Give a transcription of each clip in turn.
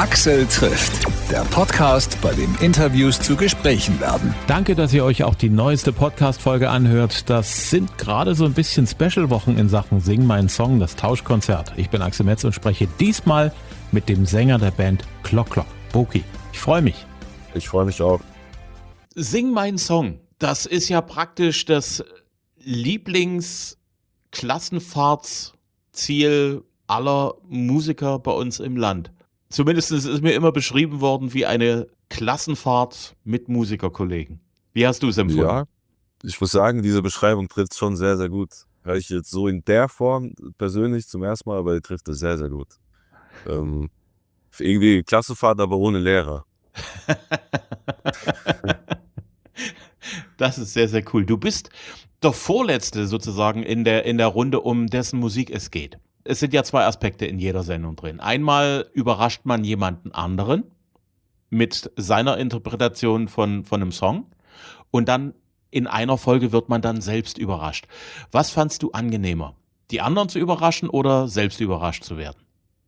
Axel trifft, der Podcast, bei dem Interviews zu Gesprächen werden. Danke, dass ihr euch auch die neueste Podcast-Folge anhört. Das sind gerade so ein bisschen Special-Wochen in Sachen Sing meinen Song, das Tauschkonzert. Ich bin Axel Metz und spreche diesmal mit dem Sänger der Band Klock Klock, Boki. Ich freue mich. Ich freue mich auch. Sing meinen Song, das ist ja praktisch das Lieblingsklassenfahrtsziel aller Musiker bei uns im Land. Zumindest ist mir immer beschrieben worden wie eine Klassenfahrt mit Musikerkollegen. Wie hast du es empfunden? Ja, ich muss sagen, diese Beschreibung trifft schon sehr, sehr gut. Höre ich jetzt so in der Form persönlich zum ersten Mal, aber die trifft es sehr, sehr gut. Irgendwie Klassenfahrt, aber ohne Lehrer. Das ist sehr, sehr cool. Du bist der Vorletzte sozusagen in der Runde, um dessen Musik es geht. Es sind ja zwei Aspekte in jeder Sendung drin. Einmal überrascht man jemanden anderen mit seiner Interpretation von einem Song und dann in einer Folge wird man dann selbst überrascht. Was fandst du angenehmer? Die anderen zu überraschen oder selbst überrascht zu werden?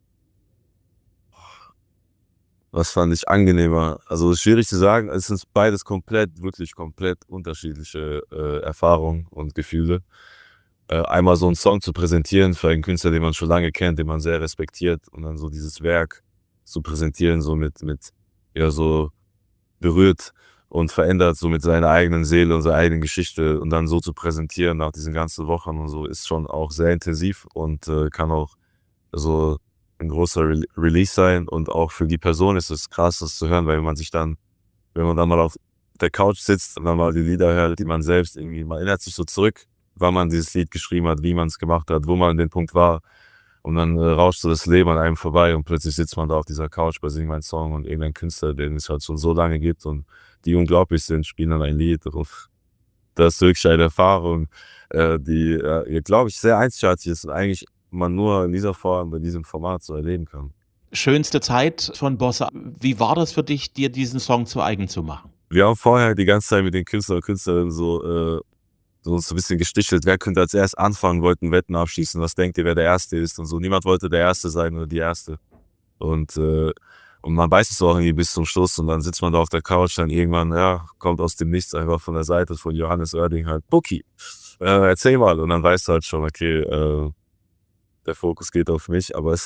Was fand ich angenehmer? Also schwierig zu sagen, es sind beides wirklich komplett unterschiedliche Erfahrungen und Gefühle. Einmal so einen Song zu präsentieren für einen Künstler, den man schon lange kennt, den man sehr respektiert und dann so dieses Werk zu präsentieren, so mit ja so berührt und verändert, so mit seiner eigenen Seele und seiner eigenen Geschichte und dann so zu präsentieren nach diesen ganzen Wochen und so, ist schon auch sehr intensiv und kann auch so ein großer Release sein und auch für die Person ist es krass, das zu hören, weil wenn man dann mal auf der Couch sitzt und dann mal die Lieder hört, die man selbst irgendwie, man erinnert sich so zurück, wann man dieses Lied geschrieben hat, wie man es gemacht hat, wo man an dem Punkt war und dann rauscht so das Leben an einem vorbei und plötzlich sitzt man da auf dieser Couch bei Sing mein Song und irgendein Künstler, den es halt schon so lange gibt und die unglaublich sind, spielen dann ein Lied und das ist wirklich eine Erfahrung, die, glaube ich, sehr einzigartig ist und eigentlich man nur in dieser Form, bei diesem Format so erleben kann. Schönste Zeit von Bossa. Wie war das für dich, dir diesen Song zu eigen zu machen? Wir haben vorher die ganze Zeit mit den Künstlern und Künstlerinnen so ein bisschen gestichelt, wer könnte als erst anfangen, wollten Wetten abschließen, was denkt ihr, wer der Erste ist und so. Niemand wollte der Erste sein oder die Erste. Und man weiß es auch irgendwie bis zum Schluss und dann sitzt man da auf der Couch, dann irgendwann, kommt aus dem Nichts einfach von der Seite von Johannes Oerding halt, Boki, erzähl mal. Und dann weißt du halt schon, okay, der Fokus geht auf mich, aber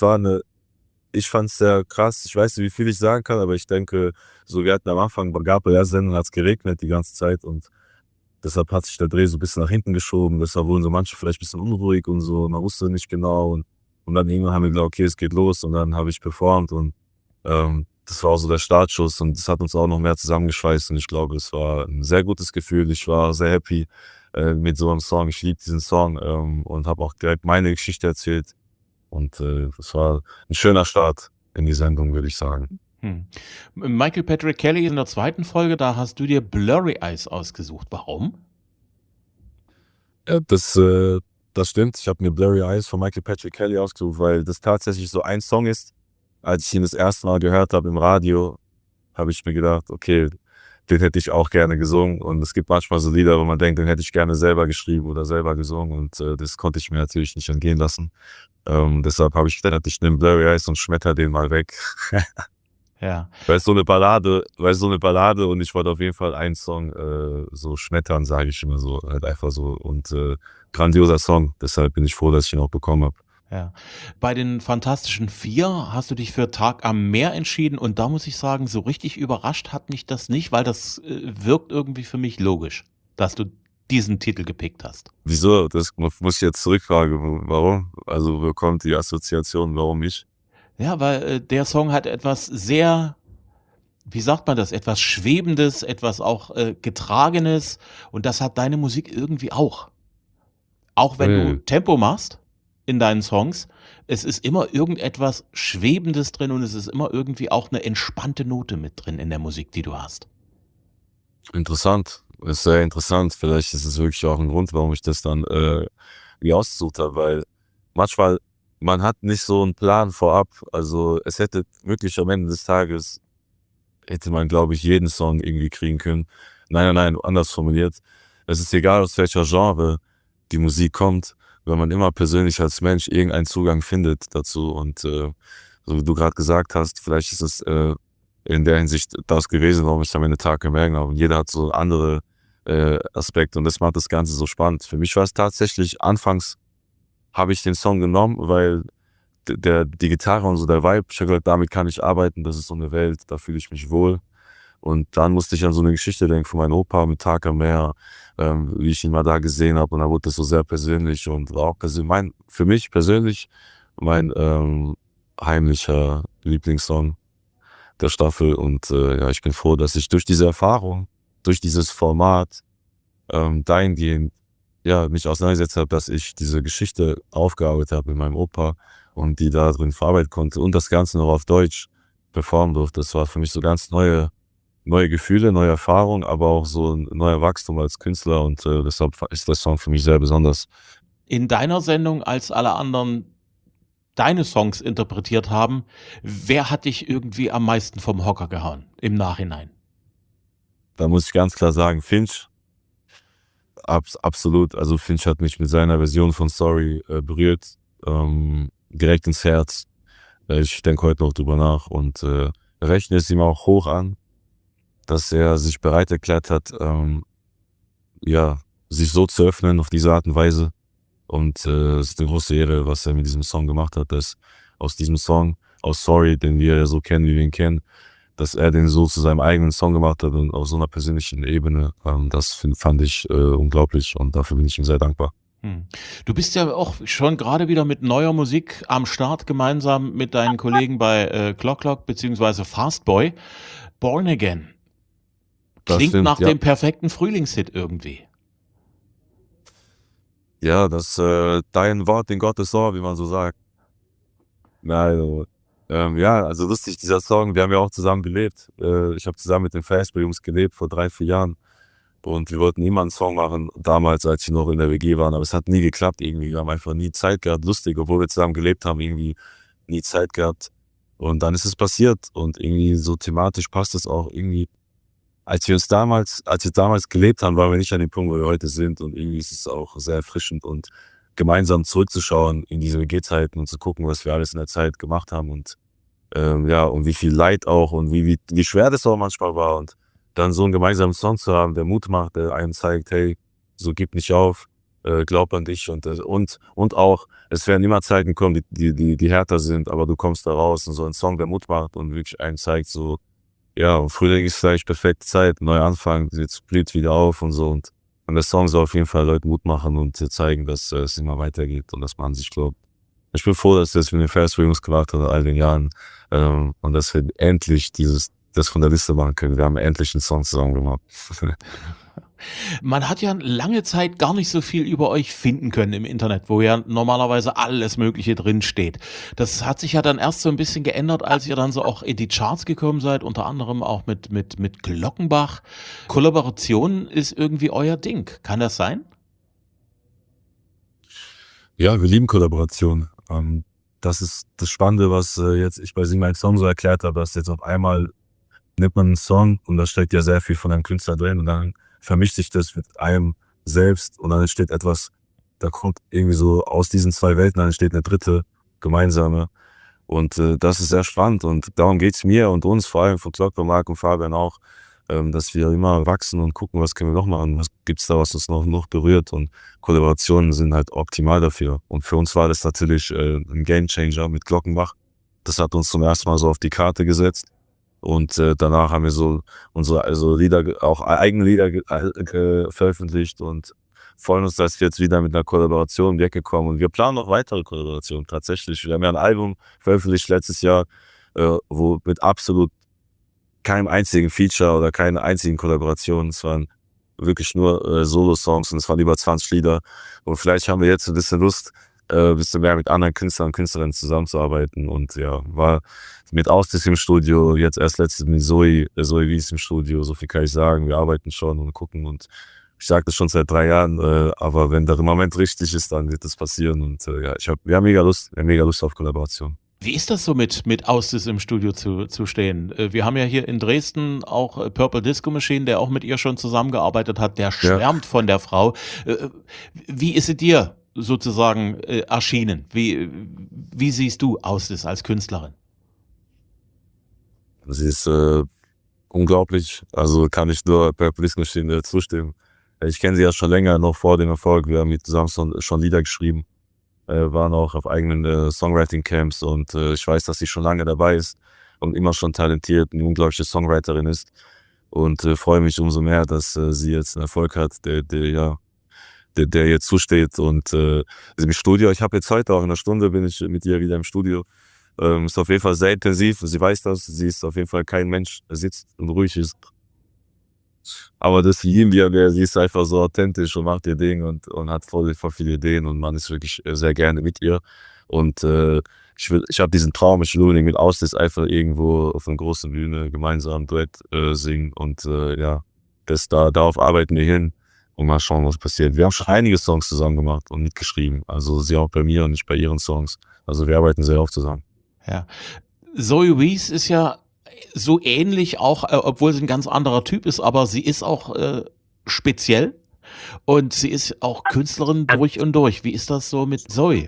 ich fand es sehr krass, ich weiß nicht, wie viel ich sagen kann, aber ich denke, so wir hatten am Anfang, gab es Sendung, hat es geregnet die ganze Zeit und deshalb hat sich der Dreh so ein bisschen nach hinten geschoben, deshalb wurden so manche vielleicht ein bisschen unruhig und so, man wusste nicht genau und dann irgendwann haben wir gesagt, okay, es geht los und dann habe ich performt und das war auch so der Startschuss und das hat uns auch noch mehr zusammengeschweißt und ich glaube, es war ein sehr gutes Gefühl, ich war sehr happy mit so einem Song, ich liebe diesen Song und habe auch direkt meine Geschichte erzählt und das war ein schöner Start in die Sendung, würde ich sagen. Michael Patrick Kelly in der zweiten Folge, da hast du dir Blurry Eyes ausgesucht. Warum? Ja, das stimmt. Ich habe mir Blurry Eyes von Michael Patrick Kelly ausgesucht, weil das tatsächlich so ein Song ist. Als ich ihn das erste Mal gehört habe im Radio, habe ich mir gedacht, okay, den hätte ich auch gerne gesungen. Und es gibt manchmal so Lieder, wo man denkt, den hätte ich gerne selber geschrieben oder selber gesungen. Und das konnte ich mir natürlich nicht entgehen lassen. Deshalb habe ich gedacht, ich nehme Blurry Eyes und schmetter den mal weg. Ja. Weil es so eine Ballade und ich wollte auf jeden Fall einen Song so schmettern, sage ich immer so, halt einfach so und grandioser Song, deshalb bin ich froh, dass ich ihn auch bekommen habe. Ja. Bei den Fantastischen Vier hast du dich für Tag am Meer entschieden und da muss ich sagen, so richtig überrascht hat mich das nicht, weil das wirkt irgendwie für mich logisch, dass du diesen Titel gepickt hast. Wieso? Das muss ich jetzt zurückfragen, warum? Also wo kommt die Assoziation, warum ich? Ja, weil der Song hat etwas sehr, wie sagt man das, etwas Schwebendes, etwas auch Getragenes und das hat deine Musik irgendwie auch. Auch wenn du Tempo machst in deinen Songs, es ist immer irgendetwas Schwebendes drin und es ist immer irgendwie auch eine entspannte Note mit drin in der Musik, die du hast. Interessant, ist sehr interessant. Vielleicht ist es wirklich auch ein Grund, warum ich das dann wie ausgesucht habe, weil manchmal man hat nicht so einen Plan vorab. Also es hätte wirklich am Ende des Tages hätte man, glaube ich, jeden Song irgendwie kriegen können. Nein, anders formuliert. Es ist egal, aus welcher Genre die Musik kommt, wenn man immer persönlich als Mensch irgendeinen Zugang findet dazu und so wie du gerade gesagt hast, vielleicht ist es in der Hinsicht das gewesen, warum ich am Ende Tag gemerkt habe. Und jeder hat so andere Aspekte und das macht das Ganze so spannend. Für mich war es tatsächlich, anfangs habe ich den Song genommen, weil die Gitarre und so der Vibe, ich habe gesagt, damit kann ich arbeiten, das ist so eine Welt, da fühle ich mich wohl. Und dann musste ich an so eine Geschichte denken von meinem Opa mit Tag am Meer, wie ich ihn mal da gesehen habe. Und da wurde das so sehr persönlich und war auch für mich persönlich mein heimlicher Lieblingssong der Staffel. Und ja, ich bin froh, dass ich durch diese Erfahrung, durch dieses Format dahingehend mich auseinandergesetzt habe, dass ich diese Geschichte aufgearbeitet habe mit meinem Opa und die da drin verarbeiten konnte und das Ganze noch auf Deutsch performen durfte. Das war für mich so ganz neue Gefühle, neue Erfahrungen, aber auch so ein neuer Wachstum als Künstler und deshalb ist der Song für mich sehr besonders. In deiner Sendung, als alle anderen deine Songs interpretiert haben, wer hat dich irgendwie am meisten vom Hocker gehauen im Nachhinein? Da muss ich ganz klar sagen, Finch, absolut. Also Finch hat mich mit seiner Version von Sorry berührt, direkt ins Herz. Ich denke heute noch drüber nach und rechne es ihm auch hoch an, dass er sich bereit erklärt hat, sich so zu öffnen auf diese Art und Weise. Und es ist eine große Ehre, was er mit diesem Song gemacht hat, dass aus diesem Song, aus Sorry, den wir so kennen, wie wir ihn kennen, dass er den so zu seinem eigenen Song gemacht hat und auf so einer persönlichen Ebene, das fand ich unglaublich und dafür bin ich ihm sehr dankbar. Du bist ja auch schon gerade wieder mit neuer Musik am Start, gemeinsam mit deinen Kollegen bei Clock beziehungsweise Fastboy. Born Again. Das Klingt stimmt, nach ja. dem perfekten Frühlingshit irgendwie. Ja, das dein Wort in Gottes Ohr, wie man so sagt. Also, also lustig, dieser Song, wir haben ja auch zusammen gelebt. Ich habe zusammen mit den Fastboy-Jungs gelebt vor 3-4 Jahren. Und wir wollten immer einen Song machen, damals, als wir noch in der WG waren. Aber es hat nie geklappt irgendwie. Wir haben einfach nie Zeit gehabt. Lustig, obwohl wir zusammen gelebt haben, irgendwie nie Zeit gehabt. Und dann ist es passiert. Und irgendwie so thematisch passt es auch irgendwie. Als wir damals gelebt haben, waren wir nicht an dem Punkt, wo wir heute sind. Und irgendwie ist es auch sehr erfrischend und gemeinsam zurückzuschauen in diese WG-Zeiten und zu gucken, was wir alles in der Zeit gemacht haben. Und und wie viel Leid auch und wie schwer das auch manchmal war. Und dann so einen gemeinsamen Song zu haben, der Mut macht, der einem zeigt, hey, so gib nicht auf, glaub an dich und auch, es werden immer Zeiten kommen, die härter sind, aber du kommst da raus und so ein Song, der Mut macht und wirklich einem zeigt, so, ja, Frühling ist vielleicht perfekte Zeit, neuer Anfang, jetzt blüht wieder auf und so und der Song soll auf jeden Fall Leuten Mut machen und zeigen, dass es immer weitergeht und dass man an sich glaubt. Ich bin froh, dass das mit den Fastboy-Jungs gemacht hat in all den Jahren und dass wir endlich das von der Liste machen können. Wir haben endlich einen Song zusammen gemacht. Man hat ja lange Zeit gar nicht so viel über euch finden können im Internet, wo ja normalerweise alles Mögliche drin steht. Das hat sich ja dann erst so ein bisschen geändert, als ihr dann so auch in die Charts gekommen seid, unter anderem auch mit Glockenbach. Kollaboration ist irgendwie euer Ding. Kann das sein? Ja, wir lieben Kollaboration. Das ist das Spannende, was jetzt ich bei Sing Mein Song so erklärt habe, dass jetzt auf einmal nimmt man einen Song und da steckt ja sehr viel von einem Künstler drin und dann vermischt sich das mit einem selbst und dann entsteht etwas, da kommt irgendwie so aus diesen 2 Welten, dann entsteht eine dritte gemeinsame und das ist sehr spannend und darum geht's mir und uns, vor allem von Clock, Marc und Fabian auch, dass wir immer wachsen und gucken, was können wir noch machen, was gibt's da, was uns noch berührt und Kollaborationen sind halt optimal dafür und für uns war das natürlich ein Gamechanger mit Glockenbach. Das hat uns zum ersten Mal so auf die Karte gesetzt. Und danach haben wir so unsere Lieder, auch eigene Lieder veröffentlicht und freuen uns, dass wir jetzt wieder mit einer Kollaboration um die Ecke kommen. Und wir planen noch weitere Kollaborationen tatsächlich. Wir haben ja ein Album veröffentlicht letztes Jahr, wo mit absolut keinem einzigen Feature oder keiner einzigen Kollaboration. Es waren wirklich nur Solo-Songs und es waren über 20 Lieder. Und vielleicht haben wir jetzt ein bisschen Lust, ein bisschen mehr mit anderen Künstlern und Künstlerinnen zusammenzuarbeiten und ja, war mit Austis im Studio, jetzt erst letztens mit Zoe Wies im Studio, so viel kann ich sagen, wir arbeiten schon und gucken und ich sage das schon seit 3 Jahren, aber wenn der Moment richtig ist, dann wird das passieren und wir haben mega Lust auf Kollaboration. Wie ist das so mit Austis im Studio zu stehen? Wir haben ja hier in Dresden auch Purple Disco Machine, der auch mit ihr schon zusammengearbeitet hat, der schwärmt von der Frau. Wie ist sie dir sozusagen erschienen? Wie siehst du Austis als Künstlerin? sie ist unglaublich. Also kann ich nur Purple Disco Machine zustimmen. Ich kenne sie ja schon länger, noch vor dem Erfolg. Wir haben mit zusammen schon Lieder geschrieben, waren auch auf eigenen Songwriting-Camps und ich weiß, dass sie schon lange dabei ist und immer schon talentiert, eine unglaubliche Songwriterin ist. Und freue mich umso mehr, dass sie jetzt einen Erfolg hat, der ihr zusteht. Und im Studio, ich habe jetzt heute auch in einer Stunde, bin ich mit ihr wieder im Studio. Ist auf jeden Fall sehr intensiv. Sie weiß das. Sie ist auf jeden Fall kein Mensch, der sitzt und ruhig ist. Aber das lieben wir. Sie ist einfach so authentisch und macht ihr Ding und hat voll viele Ideen und man ist wirklich sehr gerne mit ihr. Und ich habe diesen Traum, ich will unbedingt mit Auslös einfach irgendwo auf einer großen Bühne gemeinsam Duett singen. Und ja, darauf arbeiten wir hin und mal schauen, was passiert. Wir haben schon einige Songs zusammen gemacht und mitgeschrieben. Also sie auch bei mir und ich bei ihren Songs. Also wir arbeiten sehr oft zusammen. Ja. Zoe Wees ist ja so ähnlich auch, obwohl sie ein ganz anderer Typ ist, aber sie ist auch speziell und sie ist auch Künstlerin durch und durch. Wie ist das so mit Zoe?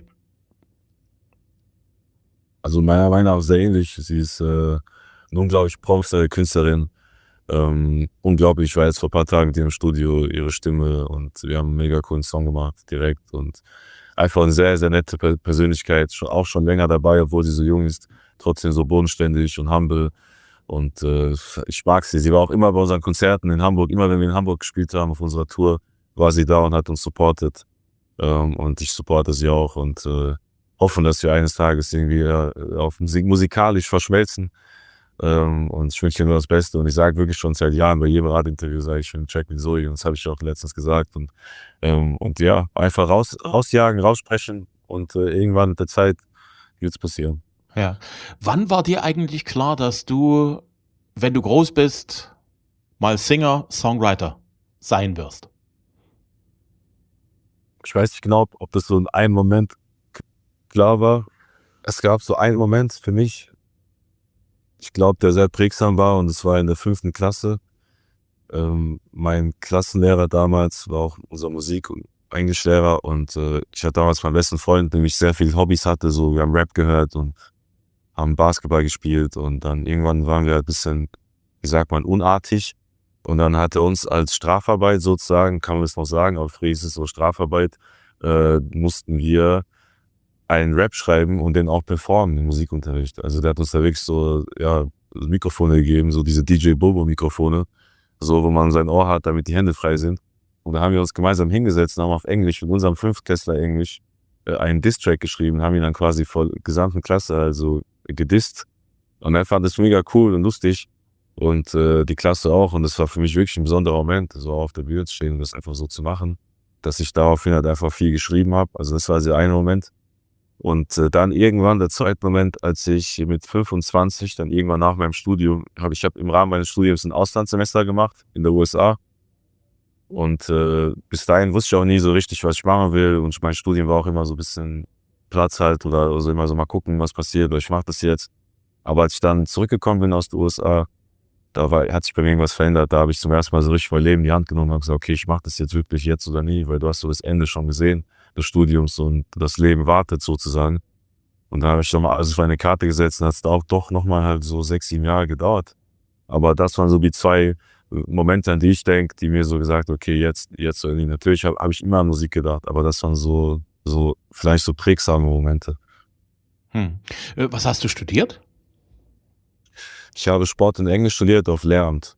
Also meiner Meinung nach sehr ähnlich. Sie ist eine unglaublich professionelle Künstlerin. Unglaublich, ich war jetzt vor ein paar Tagen mit ihr im Studio, ihre Stimme und wir haben einen mega coolen Song gemacht, direkt und einfach eine sehr, sehr nette Persönlichkeit, auch schon länger dabei, obwohl sie so jung ist, trotzdem so bodenständig und humble und ich mag sie. Sie war auch immer bei unseren Konzerten in Hamburg, immer wenn wir in Hamburg gespielt haben auf unserer Tour, war sie da und hat uns supportet und ich supporte sie auch und hoffen, dass wir eines Tages irgendwie auf musikalisch verschmelzen. Und ich wünsche dir nur das Beste und ich sage wirklich schon seit Jahren bei jedem Radinterview, sage ich schon Track mit Zoe und das habe ich auch letztens gesagt und ja, einfach rausjagen, raussprechen und irgendwann mit der Zeit wird's passieren. Ja. Wann war dir eigentlich klar, dass du, wenn du groß bist, mal Singer, Songwriter sein wirst? Ich weiß nicht genau, ob das so in einem Moment klar war. Es gab so einen Moment für mich, ich glaube, der sehr prägsam war und es war in der 5. Klasse. Mein Klassenlehrer damals war auch unser Musik- und Englischlehrer und ich hatte damals meinen besten Freund, der nämlich sehr viele Hobbys hatte, so wir haben Rap gehört und haben Basketball gespielt und dann irgendwann waren wir ein bisschen, wie sagt man, unartig und dann hat er uns als Strafarbeit sozusagen, kann man das noch sagen, aber früher ist es so Strafarbeit, mussten wir einen Rap schreiben und den auch performen im Musikunterricht. Also der hat uns da wirklich so, ja, Mikrofone gegeben, so diese DJ Bobo Mikrofone, so wo man sein Ohr hat, damit die Hände frei sind. Und da haben wir uns gemeinsam hingesetzt und haben auf Englisch, mit unserem 5-Klässler Englisch, einen Diss-Track geschrieben, haben ihn dann quasi vor der gesamten Klasse also gedisst. Und er fand das mega cool und lustig und die Klasse auch. Und das war für mich wirklich ein besonderer Moment, so auf der Bühne zu stehen und das einfach so zu machen, dass ich daraufhin halt einfach viel geschrieben habe. Also das war der eine Moment. Und dann irgendwann der zweite Moment, als ich mit 25, dann irgendwann nach meinem Studium, ich habe im Rahmen meines Studiums ein Auslandssemester gemacht in der USA. Und bis dahin wusste ich auch nie so richtig, was ich machen will. Und mein Studium war auch immer so ein bisschen Platz halt oder also immer so mal gucken, was passiert oder ich mache das jetzt. Aber als ich dann zurückgekommen bin aus den USA, hat sich bei mir irgendwas verändert. Da habe ich zum ersten Mal so richtig mein Leben in die Hand genommen und habe gesagt, okay, ich mache das jetzt wirklich jetzt oder nie, weil du hast so das Ende schon gesehen des Studiums und das Leben wartet sozusagen. Und da habe ich nochmal alles auf eine Karte gesetzt und hat es auch doch nochmal halt so 6, 7 Jahre gedauert. Aber das waren so die 2 Momente, an die ich denke, die mir so gesagt, okay, jetzt oder nie. Natürlich hab ich immer an Musik gedacht, aber das waren so vielleicht so prägsame Momente. Was hast du studiert? Ich habe Sport und Englisch studiert auf Lehramt.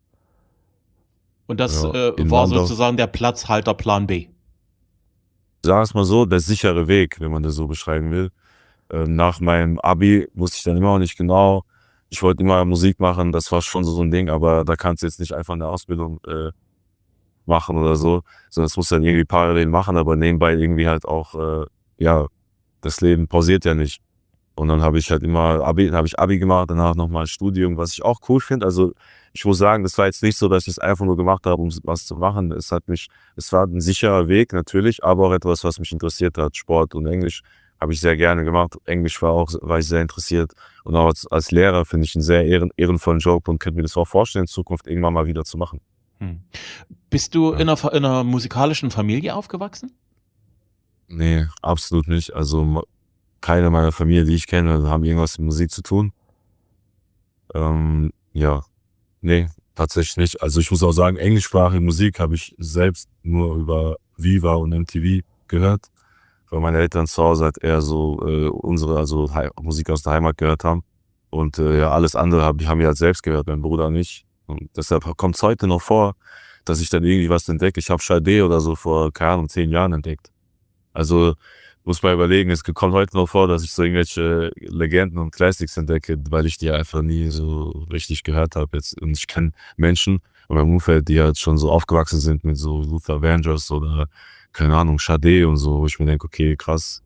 Und das in war Landau. sozusagen der Platzhalter Plan B. Sagen wir es mal so, der sichere Weg, wenn man das so beschreiben will. Nach meinem Abi wusste ich dann immer noch nicht genau. Ich wollte immer Musik machen, das war schon so ein Ding, aber da kannst du jetzt nicht einfach eine Ausbildung machen oder so, sondern das musst du dann irgendwie parallel machen, aber nebenbei irgendwie halt auch, ja, das Leben pausiert ja nicht. Und dann habe ich halt immer Abi gemacht, danach nochmal Studium, was ich auch cool finde. Also ich muss sagen, das war jetzt nicht so, dass ich es einfach nur gemacht habe, um was zu machen. Es war ein sicherer Weg natürlich, aber auch etwas, was mich interessiert hat. Sport und Englisch habe ich sehr gerne gemacht. Englisch war ich sehr interessiert. Und auch als Lehrer finde ich einen sehr ehrenvollen Job und könnte mir das auch vorstellen, in Zukunft irgendwann mal wieder zu machen. Bist du in einer musikalischen Familie aufgewachsen? Nee, absolut nicht. Also keine meiner Familie, die ich kenne, haben irgendwas mit Musik zu tun. Ja, nee, tatsächlich nicht. Also ich muss auch sagen, englischsprachige Musik habe ich selbst nur über Viva und MTV gehört, weil meine Eltern zu Hause halt eher so also Musik aus der Heimat gehört haben. Und ja, alles andere haben wir halt selbst gehört, mein Bruder nicht. Und deshalb kommt es heute noch vor, dass ich dann irgendwie was entdecke. Ich habe Sade oder so vor, keine Ahnung, 10 Jahren entdeckt. Also muss man überlegen, es kommt heute noch vor, dass ich so irgendwelche Legenden und Classics entdecke, weil ich die einfach nie so richtig gehört habe jetzt. Und ich kenne Menschen in meinem Umfeld, die halt schon so aufgewachsen sind mit so Luther Vandross oder, keine Ahnung, Sade und so, wo ich mir denke, okay, krass.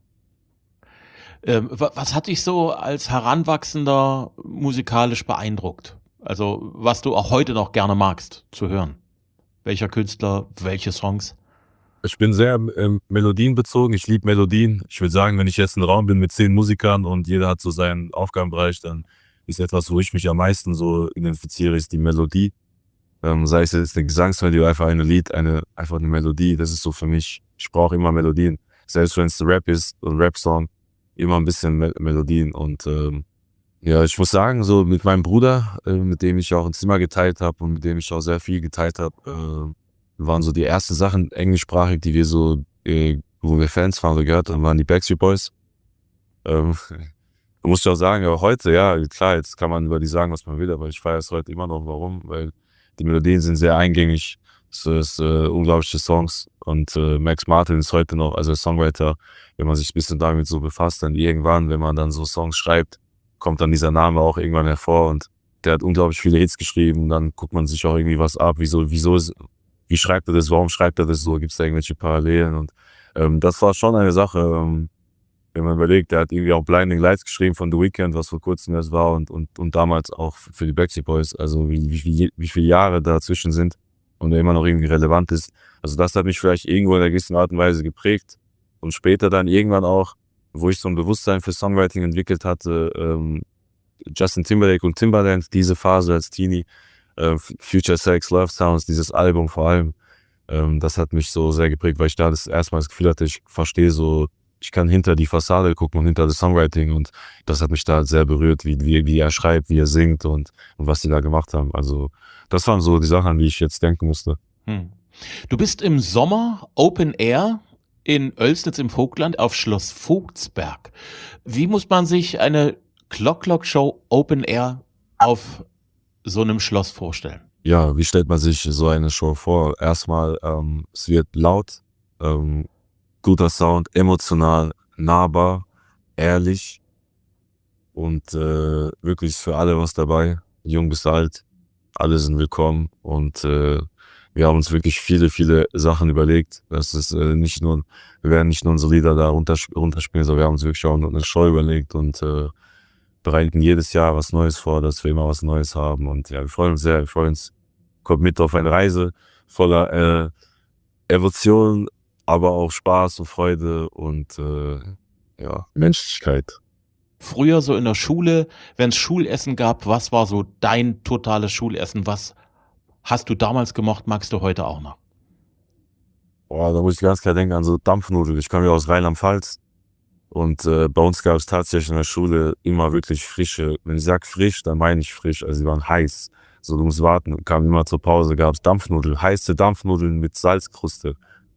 Was hat dich so als Heranwachsender musikalisch beeindruckt? Also, was du auch heute noch gerne magst zu hören? Welcher Künstler, welche Songs? Ich bin sehr melodienbezogen. Ich liebe Melodien. Ich würde sagen, wenn ich jetzt in einem Raum bin mit 10 Musikern und jeder hat so seinen Aufgabenbereich, dann ist etwas, wo ich mich am meisten so identifiziere, ist die Melodie. Sei es jetzt eine Gesangsmelodie oder einfach ein Lied, einfach eine Melodie. Das ist so für mich. Ich brauche immer Melodien. Selbst wenn es Rap ist, ein Rap-Song, immer ein bisschen Melodien. Und ja, ich muss sagen, so mit meinem Bruder, mit dem ich auch ein Zimmer geteilt habe und mit dem ich auch sehr viel geteilt habe, waren so die ersten Sachen englischsprachig, die wir so, wo wir Fans waren oder gehört haben, waren die Backstreet Boys. Ähm, muss ich auch sagen, aber heute, ja, klar, jetzt kann man über die sagen, was man will, aber ich feiere es heute immer noch. Warum? Weil die Melodien sind sehr eingängig. Es ist unglaubliche Songs. Und Max Martin ist heute noch, also Songwriter, wenn man sich ein bisschen damit so befasst, dann irgendwann, wenn man dann so Songs schreibt, kommt dann dieser Name auch irgendwann hervor und der hat unglaublich viele Hits geschrieben. Dann guckt man sich auch irgendwie was ab, wie schreibt er das, warum schreibt er das so, gibt es da irgendwelche Parallelen und das war schon eine Sache, wenn man überlegt, der hat irgendwie auch Blinding Lights geschrieben von The Weeknd, was vor kurzem erst war und damals auch für die Backstreet Boys, also wie viele Jahre dazwischen sind und der immer noch irgendwie relevant ist. Also das hat mich vielleicht irgendwo in einer gewissen Art und Weise geprägt und später dann irgendwann auch, wo ich so ein Bewusstsein für Songwriting entwickelt hatte, Justin Timberlake und Timbaland, diese Phase als Teenie, Future Sex, Love Sounds, dieses Album vor allem, das hat mich so sehr geprägt, weil ich da das erste Mal das Gefühl hatte, ich verstehe so, ich kann hinter die Fassade gucken und hinter das Songwriting und das hat mich da sehr berührt, wie er schreibt, wie er singt und was die da gemacht haben. Also das waren so die Sachen, an die ich jetzt denken musste. Du bist im Sommer Open Air in Oelsnitz im Vogtland auf Schloss Vogtsberg. Wie muss man sich eine Clock-Show Open Air auf so einem Schloss vorstellen? Ja, wie stellt man sich so eine Show vor? Erstmal, es wird laut, guter Sound, emotional, nahbar, ehrlich und wirklich für alle was dabei, jung bis alt, alle sind willkommen und wir haben uns wirklich viele, viele Sachen überlegt. Das ist wir werden nicht nur unsere Lieder da runterspielen, sondern wir haben uns wirklich auch eine Show überlegt und bereiten jedes Jahr was Neues vor, dass wir immer was Neues haben und ja, wir freuen uns sehr, kommt mit auf eine Reise voller Emotionen, aber auch Spaß und Freude und ja, Menschlichkeit. Früher so in der Schule, wenn es Schulessen gab, was war so dein totales Schulessen? Was hast du damals gemocht, magst du heute auch noch? Boah, da muss ich ganz klar denken an so Dampfnudeln. Ich komme ja aus Rheinland-Pfalz und bei uns gab es tatsächlich in der Schule immer wirklich frische, wenn ich sage frisch, dann meine ich frisch, also die waren heiß. So, du musst warten, kam immer zur Pause, gab es Dampfnudeln, heiße Dampfnudeln mit Salzkruste.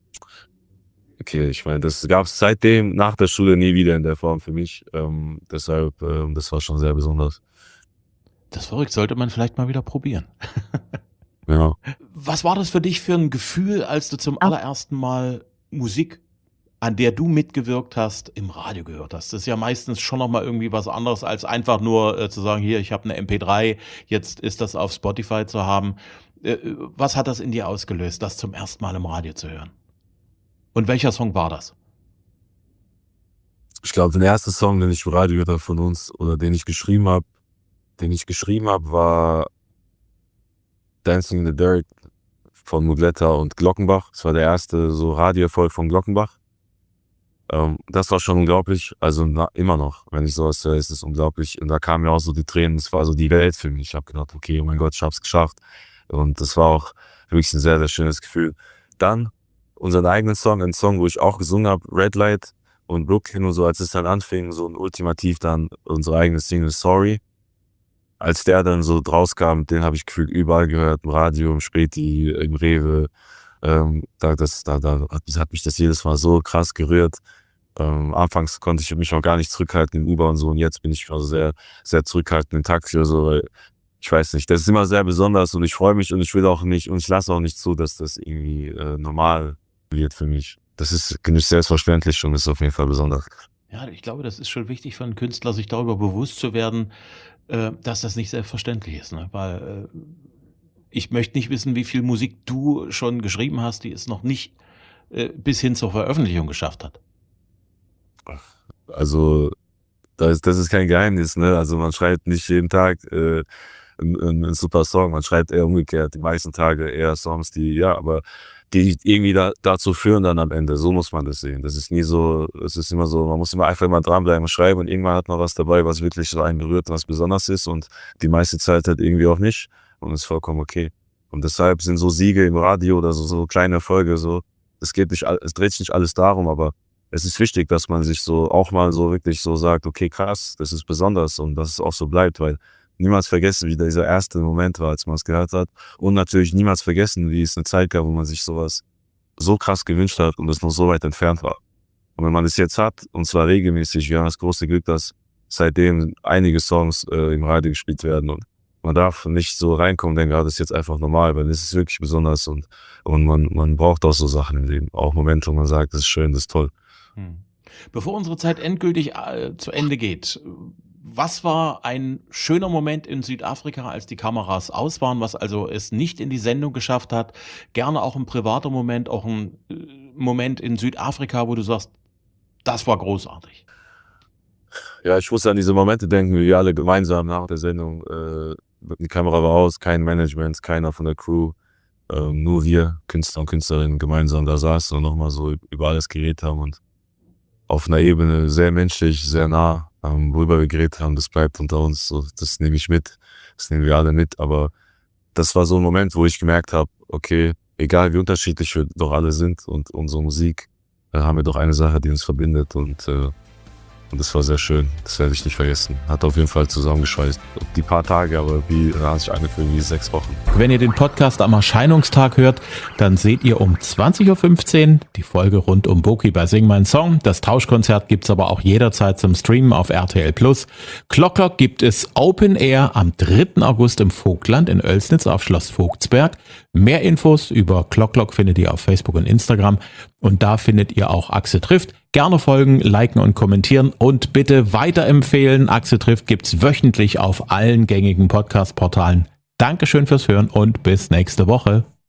Okay, ich meine, das gab es seitdem nach der Schule nie wieder in der Form für mich. Deshalb, das war schon sehr besonders. Das ist verrückt, sollte man vielleicht mal wieder probieren. Ja. Was war das für dich für ein Gefühl, als du zum allerersten Mal Musik, an der du mitgewirkt hast, im Radio gehört hast? Das ist ja meistens schon nochmal irgendwie was anderes, als einfach nur zu sagen, hier, ich habe eine MP3, jetzt ist das auf Spotify zu haben. Was hat das in dir ausgelöst, das zum ersten Mal im Radio zu hören? Und welcher Song war das? Ich glaube, der erste Song, den ich im Radio gehört habe von uns oder den ich geschrieben habe, war Dancing in the Dirt von Mugletta und Glockenbach. Das war der erste so Radioerfolg von Glockenbach. Das war schon unglaublich, also immer noch, wenn ich sowas höre, ist es unglaublich. Und da kamen mir auch so die Tränen, das war so die Welt für mich. Ich habe gedacht, okay, oh mein Gott, ich hab's geschafft. Und das war auch wirklich ein sehr, sehr schönes Gefühl. Dann unseren eigenen Song, ein Song, wo ich auch gesungen habe, Red Light und Brooklyn und so, als es dann anfing, so ein ultimativ dann unsere eigene Single Sorry. als der dann so rauskam, den habe ich gefühlt überall gehört, im Radio, im Späti, im Rewe. Da hat mich das jedes Mal so krass gerührt. Anfangs konnte ich mich auch gar nicht zurückhalten im Uber und so, und jetzt bin ich also sehr, sehr zurückhaltend im Taxi oder so, weil ich weiß nicht, das ist immer sehr besonders und ich freue mich und ich will auch nicht und ich lasse auch nicht zu, dass das irgendwie normal wird für mich. Das ist nicht selbstverständlich und ist auf jeden Fall besonders. Ja, ich glaube, das ist schon wichtig für einen Künstler, sich darüber bewusst zu werden, dass das nicht selbstverständlich ist, ne? Weil ich möchte nicht wissen, wie viel Musik du schon geschrieben hast, die es noch nicht bis hin zur Veröffentlichung geschafft hat. Also das ist kein Geheimnis, ne? Also man schreibt nicht jeden Tag einen super Song, man schreibt eher umgekehrt, die meisten Tage eher Songs, die irgendwie dazu führen dann am Ende. So muss man das sehen. Das ist nie so, es ist immer so, man muss immer einfach mal dranbleiben und schreiben und irgendwann hat man was dabei, was wirklich so einen berührt, was besonders ist, und die meiste Zeit halt irgendwie auch nicht, und ist vollkommen okay. Und deshalb sind so Siege im Radio oder so kleine Erfolge so, es dreht sich nicht alles darum, aber es ist wichtig, dass man sich so auch mal so wirklich so sagt, okay, krass, das ist besonders, und dass es auch so bleibt, weil niemals vergessen, wie dieser erste Moment war, als man es gehört hat, und natürlich niemals vergessen, wie es eine Zeit gab, wo man sich sowas so krass gewünscht hat und es noch so weit entfernt war. Und wenn man es jetzt hat, und zwar regelmäßig, wir haben das große Glück, dass seitdem einige Songs im Radio gespielt werden, und man darf nicht so reinkommen, denn gerade ist jetzt einfach normal, weil es ist wirklich besonders, und man braucht auch so Sachen im Leben, auch Momente, wo man sagt, das ist schön, das ist toll. Bevor unsere Zeit endgültig zu Ende geht, was war ein schöner Moment in Südafrika, als die Kameras aus waren, was also es nicht in die Sendung geschafft hat? Gerne auch ein privater Moment, auch ein Moment in Südafrika, wo du sagst, das war großartig. Ja, ich musste an diese Momente denken, wie wir alle gemeinsam nach der Sendung, die Kamera war aus, kein Management, keiner von der Crew, nur wir, Künstler und Künstlerinnen, gemeinsam da saßen und nochmal so über alles geredet haben, und auf einer Ebene sehr menschlich, sehr nah, worüber wir geredet haben, das bleibt unter uns, so, das nehme ich mit, das nehmen wir alle mit, aber das war so ein Moment, wo ich gemerkt habe, okay, egal wie unterschiedlich wir doch alle sind und unsere Musik, haben wir doch eine Sache, die uns verbindet, und das war sehr schön, das werde ich nicht vergessen. Hat auf jeden Fall zusammengeschweißt. Die paar Tage, aber hat sich angefühlt wie 6 Wochen. Wenn ihr den Podcast am Erscheinungstag hört, dann seht ihr um 20.15 Uhr die Folge rund um Boki bei Sing Mein Song. Das Tauschkonzert gibt's aber auch jederzeit zum Streamen auf RTL+. Clock gibt es Open Air am 3. August im Vogtland in Oelsnitz auf Schloss Vogtsberg. Mehr Infos über Clock findet ihr auf Facebook und Instagram. Und da findet ihr auch Achse trifft. Gerne folgen, liken und kommentieren und bitte weiterempfehlen. Achse trifft gibt's wöchentlich auf allen gängigen Podcast-Portalen. Dankeschön fürs Hören und bis nächste Woche.